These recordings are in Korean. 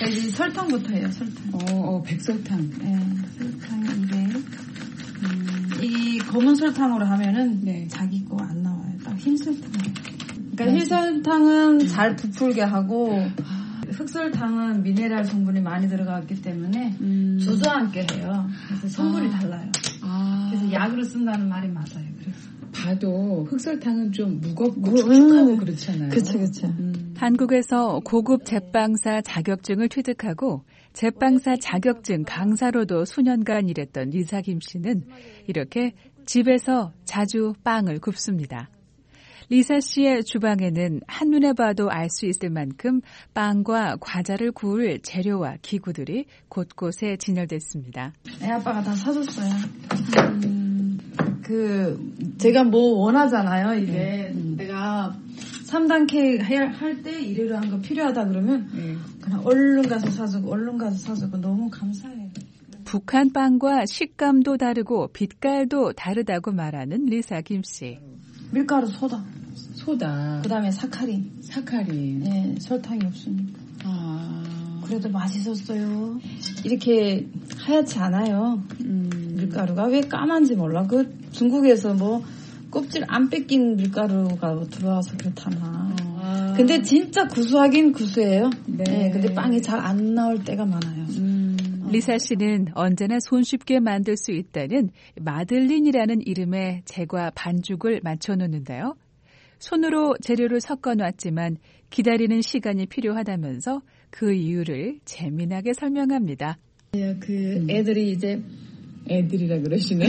이제 설탕부터 해요. 설탕. 백설탕. 네, 설탕 200. 이 검은 설탕으로 하면은 네. 자기 거 안 나와요. 딱 흰 설탕. 그러니까 흰 설탕은 잘 부풀게 하고 흑설탕은 미네랄 성분이 많이 들어갔기 때문에 주저앉게 해요. 그래서 성분이 달라요. 그래서 약으로 쓴다는 말이 맞아요. 그래서 봐도 흑설탕은 좀 무겁고 축축하고 그렇잖아요. 그렇죠. 한국에서 고급 제빵사 자격증을 취득하고 제빵사 자격증 강사로도 수년간 일했던 리사 김 씨는 이렇게 집에서 자주 빵을 굽습니다. 리사 씨의 주방에는 한눈에 봐도 알 수 있을 만큼 빵과 과자를 구울 재료와 기구들이 곳곳에 진열됐습니다. 애 아빠가 다 사줬어요. 제가 뭐 원하잖아요, 이게. 내가 3단 케이크 할 때 이래로 한 거 필요하다 그러면 그냥 얼른 가서 사주고 너무 감사해요. 북한 빵과 식감도 다르고 빛깔도 다르다고 말하는 리사 김 씨. 밀가루, 소다. 그다음에 사카린. 네, 설탕이 없으니까. 그래도 맛있었어요. 이렇게 하얗지 않아요. 밀가루가 왜 까만지 몰라. 중국에서 뭐 껍질 안 뺏긴 밀가루가 들어와서 그렇다나. 근데 진짜 구수하긴 구수해요. 네. 근데 빵이 잘 안 나올 때가 많아요. 리사 씨는 언제나 손쉽게 만들 수 있다는 마들린이라는 이름의 제과 반죽을 맞춰놓는데요. 손으로 재료를 섞어놨지만 기다리는 시간이 필요하다면서 그 이유를 재미나게 설명합니다. 애들이 이제 애들이라 그러시네.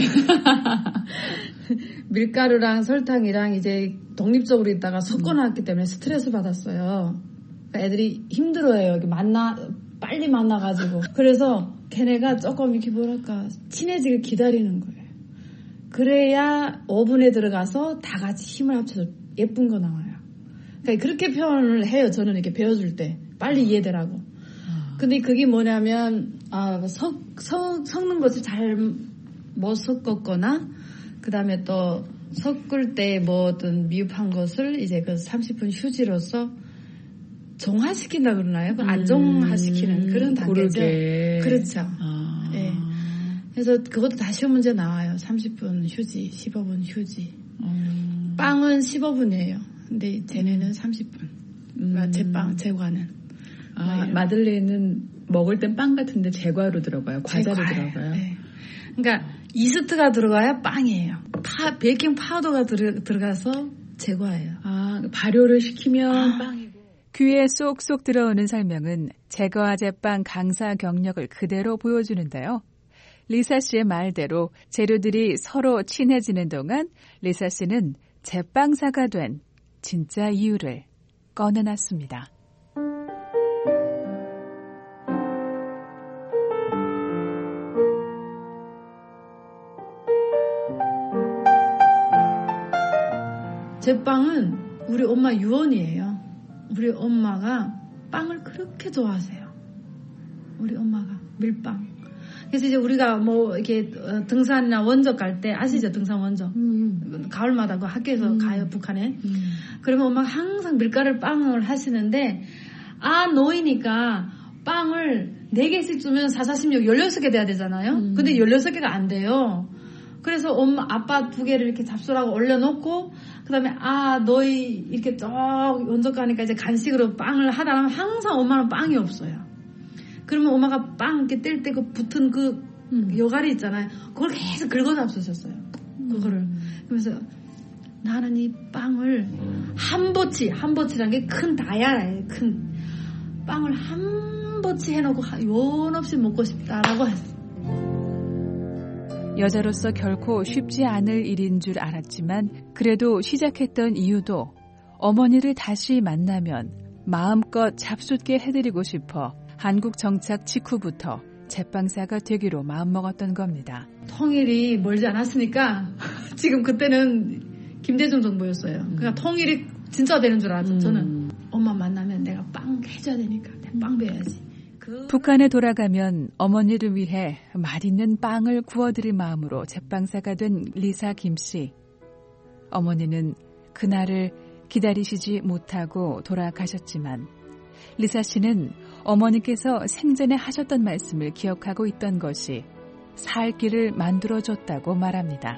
밀가루랑 설탕이랑 이제 독립적으로 있다가 섞어놨기 때문에 스트레스 받았어요. 그러니까 애들이 힘들어해요. 빨리 만나가지고. 그래서 걔네가 조금 이렇게 친해지길 기다리는 거예요. 그래야 오븐에 들어가서 다 같이 힘을 합쳐서 예쁜 거 나와요. 그러니까 그렇게 표현을 해요. 저는 이렇게 배워줄 때. 빨리 이해되라고. 근데 그게 뭐냐면, 섞는 것을 잘 못 섞었거나, 그 다음에 또 섞을 때 뭐 어떤 미흡한 것을 이제 30분 휴지로서 정화시킨다 그러나요? 안정화시키는 그런 단계죠. 그렇죠. 네. 그래서 그것도 다 시험 문제 나와요. 30분 휴지, 15분 휴지. 빵은 15분이에요. 근데 쟤네는 30분. 제과는. 마들렌은 먹을 땐 빵 같은데 제과로 들어가요. 과자로 들어가요. 네. 그러니까 이스트가 들어가야 빵이에요. 베이킹 파우더가 들어가서 제과예요. 발효를 시키면 빵이고. 귀에 쏙쏙 들어오는 설명은 제과 제빵 강사 경력을 그대로 보여주는데요. 리사 씨의 말대로 재료들이 서로 친해지는 동안 리사 씨는 제빵사가 된 진짜 이유를 꺼내놨습니다. 제 빵은 우리 엄마 유언이에요. 우리 엄마가 빵을 그렇게 좋아하세요. 우리 엄마가 밀빵. 그래서 이제 우리가 뭐 이렇게 등산이나 원적 갈 때 아시죠? 등산 원적. 가을마다 그 학교에서 가요, 북한에. 그러면 엄마가 항상 밀가루 빵을 하시는데 노이니까 빵을 4개씩 주면 4, 4, 16, 16개 돼야 되잖아요. 근데 16개가 안 돼요. 그래서 아빠 2개를 이렇게 잡수라고 올려놓고 그다음에 너희 이렇게 쭉 원적 가니까 이제 간식으로 빵을 하다 보면 항상 엄마는 빵이 없어요. 그러면 엄마가 빵 이렇게 뗄 때 붙은 여가리 있잖아요. 그걸 계속 긁어 잡수셨어요. 그거를. 그러면서 나는 이 빵을 한보치라는 게 큰 다야예요. 큰 빵을 한보치 해놓고 연 없이 먹고 싶다라고 했어요. 여자로서 결코 쉽지 않을 일인 줄 알았지만 그래도 시작했던 이유도 어머니를 다시 만나면 마음껏 잡숫게 해드리고 싶어 한국 정착 직후부터 제빵사가 되기로 마음먹었던 겁니다. 통일이 멀지 않았으니까 지금 그때는 김대중 정부였어요. 그러니까 통일이 진짜 되는 줄 알았죠. 저는 엄마 만나면 내가 빵 해줘야 되니까 내가 빵 배워야지. 북한에 돌아가면 어머니를 위해 맛있는 빵을 구워드릴 마음으로 제빵사가 된 리사 김 씨. 어머니는 그날을 기다리시지 못하고 돌아가셨지만 리사 씨는 어머니께서 생전에 하셨던 말씀을 기억하고 있던 것이 살 길을 만들어줬다고 말합니다.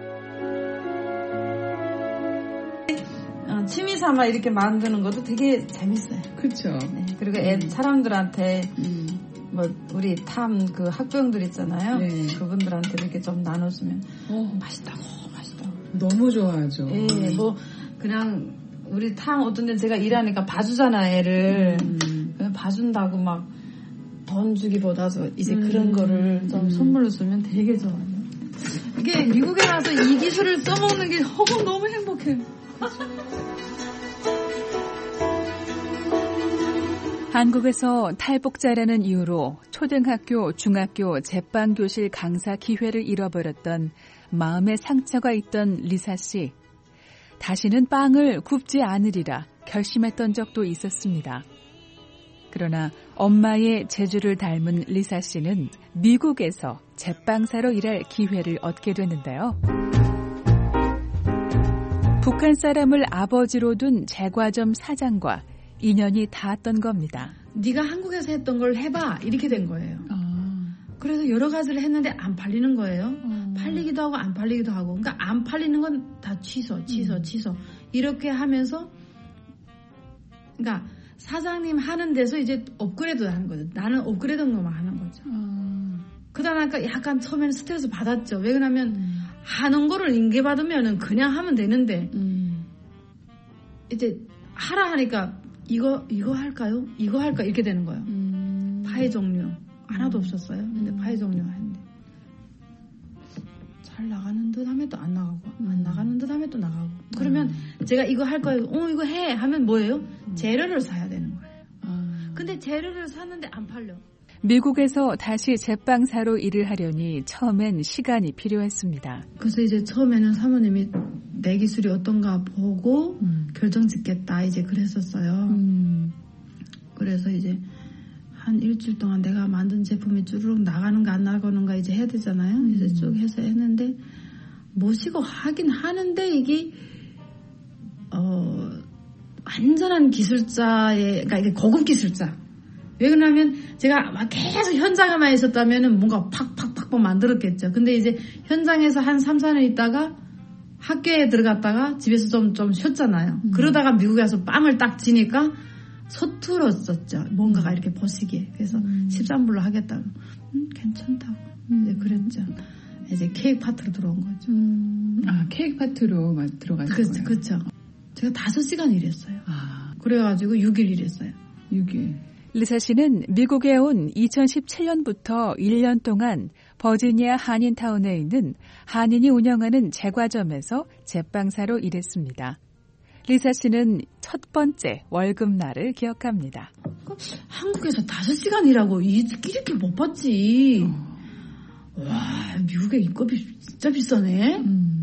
취미 삼아 이렇게 만드는 것도 되게 재밌어요. 그렇죠. 네, 그리고 사람들한테 뭐 우리 탐 그 학부형들 있잖아요. 네. 그분들한테 이렇게 좀 나눠주면 맛있다고. 너무 좋아하죠. 예, 뭐 그냥 우리 탐 어떤 데 제가 일하니까 봐주잖아 애를. 봐준다고 막 돈 주기보다도 이제 그런 거를 좀 선물로 주면 되게 좋아요. 이게 미국에 와서 이 기술을 써먹는 게 너무 행복해요. 한국에서 탈북자라는 이유로 초등학교, 중학교 제빵교실 강사 기회를 잃어버렸던 마음의 상처가 있던 리사 씨. 다시는 빵을 굽지 않으리라 결심했던 적도 있었습니다. 그러나 엄마의 재주를 닮은 리사 씨는 미국에서 제빵사로 일할 기회를 얻게 되는데요. 북한 사람을 아버지로 둔 제과점 사장과 인연이 닿았던 겁니다. 네가 한국에서 했던 걸 해봐 이렇게 된 거예요. 그래서 여러 가지를 했는데 안 팔리는 거예요. 팔리기도 하고 안 팔리기도 하고. 그러니까 안 팔리는 건 다 취소 이렇게 하면서 그러니까 사장님 하는 데서 이제 업그레이드 하는 거죠. 나는 업그레이드한 것만 하는 거죠. 그러다가 약간 처음에는 스트레스 받았죠. 왜 그러냐면 하는 거를 인계받으면 그냥 하면 되는데 이제 하라 하니까 이거 할까요? 이거 할까? 이렇게 되는 거예요. 파이 종류 하나도 없었어요. 근데 파이 종류 했는데 잘 나가는 듯 하면 또 안 나가고 안 나가는 듯 하면 또 나가고 그러면 제가 이거 할 거예요. 이거 해 하면 뭐예요? 재료를 사야 되는 거예요. 근데 재료를 샀는데 안 팔려. 미국에서 다시 제빵사로 일을 하려니 처음엔 시간이 필요했습니다. 그래서 이제 처음에는 사모님이 내 기술이 어떤가 보고 결정 짓겠다 이제 그랬었어요. 그래서 이제 한 일주일 동안 내가 만든 제품이 쭈르륵 나가는가 안 나가는가 이제 해야 되잖아요. 이제 쭉 해서 했는데 모시고 하긴 하는데 이게 완전한 기술자의 그러니까 이게 고급 기술자. 왜 그러냐면 제가 막 계속 현장에만 있었다면은 뭔가 팍팍팍팍 만들었겠죠. 근데 이제 현장에서 한 3, 4년 있다가 학교에 들어갔다가 집에서 좀 쉬었잖아요. 그러다가 미국에 와서 빵을 딱 지니까 서툴었었죠. 뭔가가 이렇게 보시기에. 그래서 13불로 하겠다고. 괜찮다고. 이제 그랬죠. 이제 케이크 파트로 들어온 거죠. 케이크 파트로 들어갔어요. 그렇죠. 제가 5시간 일했어요. 그래가지고 6일 일했어요. 6일. 리사 씨는 미국에 온 2017년부터 1년 동안 버지니아 한인타운에 있는 한인이 운영하는 제과점에서 제빵사로 일했습니다. 리사 씨는 첫 번째 월급날을 기억합니다. 한국에서 5시간 일하고 이렇게 못 받지. 와, 미국의 인건비 진짜 비싸네.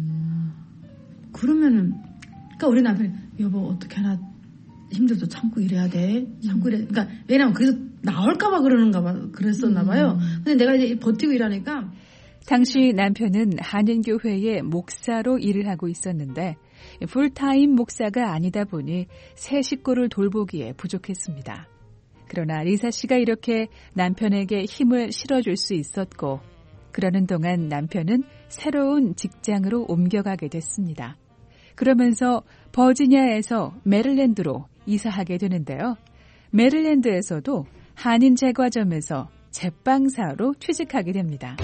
그러면은, 그러니까 우리 남편이 여보 어떻게 하나 힘들어도 참고 일해야 돼. 참고 일해. 그러니까 왜냐면 거기서 나올까봐 그랬었나봐요. 근데 내가 이제 버티고 일하니까. 당시 남편은 한인교회의 목사로 일을 하고 있었는데 풀타임 목사가 아니다 보니 세 식구를 돌보기에 부족했습니다. 그러나 리사 씨가 이렇게 남편에게 힘을 실어줄 수 있었고 그러는 동안 남편은 새로운 직장으로 옮겨가게 됐습니다. 그러면서 버지니아에서 메릴랜드로 이사하게 되는데요. 메릴랜드에서도 한인 제과점에서 제빵사로 취직하게 됩니다.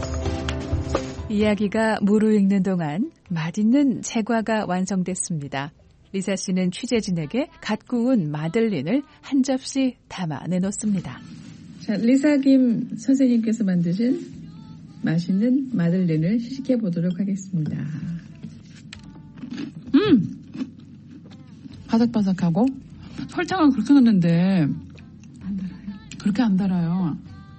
이야기가 무르익는 동안 맛있는 제과가 완성됐습니다. 리사 씨는 취재진에게 갓 구운 마들린을 한 접시 담아 내놓습니다. 자, 리사 김 선생님께서 만드신 맛있는 마들린을 시식해 보도록 하겠습니다. 바삭바삭하고 설탕을 그렇게 넣었는데 안 달아요. 그렇게 안 달아요.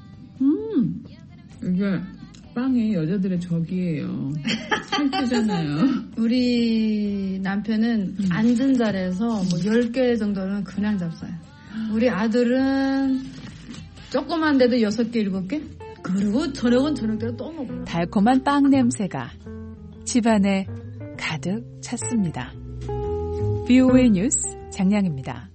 이게 빵이 여자들의 적이에요. 살찌잖아요. 우리 남편은 앉은 자리에서 뭐 10개 정도는 그냥 잡숴요. 우리 아들은 조그만데도 6개, 7개? 그리고 저녁은 저녁대로 또 먹어요. 달콤한 빵 냄새가 집안에 가득 찼습니다. VOA 뉴스 장량입니다.